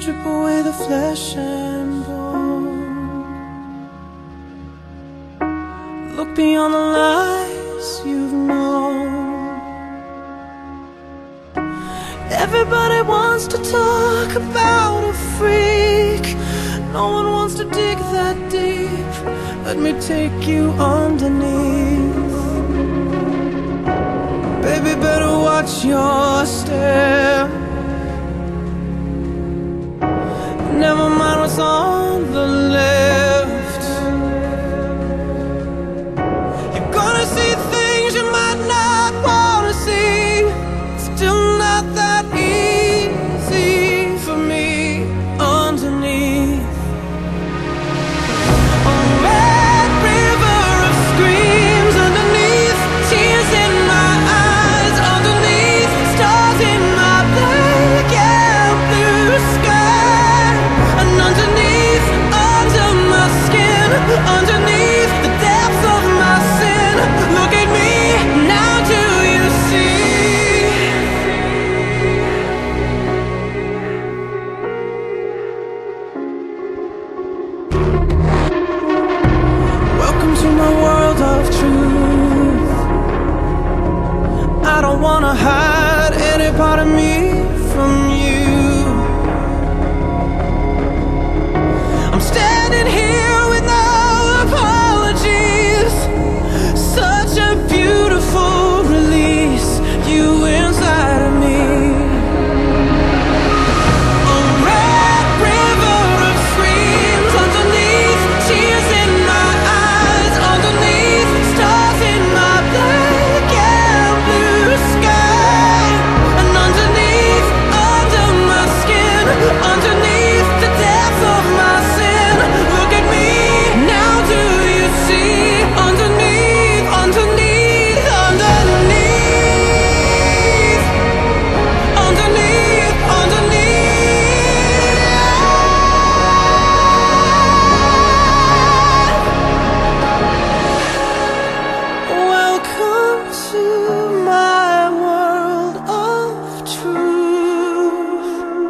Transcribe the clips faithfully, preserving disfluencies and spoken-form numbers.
strip away the flesh and bone. Look beyond the lies you've known. Everybody wants to talk about a freak. No one wants to dig that deep. Let me take you underneath. Baby, better watch your step. Never mind what's on the left. You're gonna see things you might not wanna see. Still not that easy for me underneath. A red river of screams underneath, tears in my eyes underneath, stars in my black and blue sky. And underneath, under my skin, underneath the depths of my sin, look at me, now do you see? Welcome to my world of truth. I don't wanna hide any part of me from you. I'm standing here with no apologies. Such a beautiful release, you inside of me. A red river of screams underneath, tears in my eyes underneath, stars in my black and blue sky. And underneath, under my skin, underneath the depths of my sin, look at me, now do you see? Underneath, underneath, underneath, underneath, underneath. Welcome to my world of truth.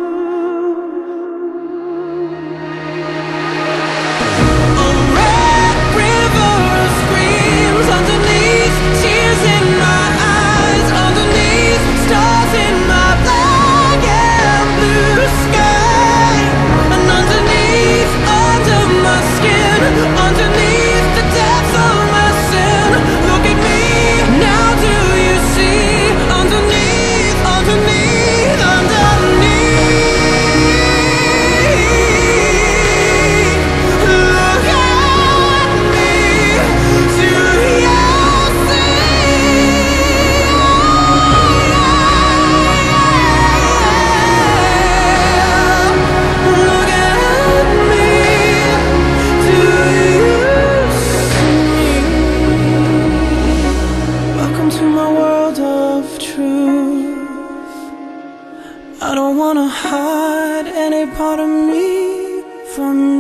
A red river of screams underneath, tears in my eyes underneath, stars in my black and blue sky. And underneath, under my skin, underneath the depths of my sin, look at me, now do you see? Underneath, underneath, underneath, look at me, do you see? Look at me, do you see? Welcome to my world of truth. I don't wanna hide any part of me from